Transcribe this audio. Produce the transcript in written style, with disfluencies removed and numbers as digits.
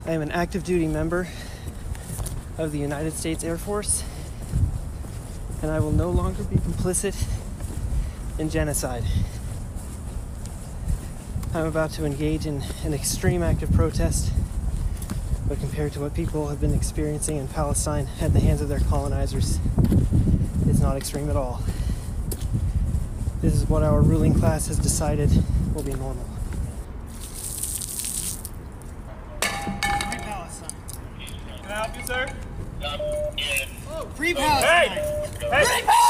I am an active duty member of the United States Air Force, and I will no longer be complicit in genocide. I'm about to engage in an extreme act of protest, but compared to what people have been experiencing in Palestine at the hands of their colonizers, it's not extreme at all. This is what our ruling class has decided will be normal. Free Palestine. Can I help you, sir? Yeah. Free Palestine. Hey! Hey!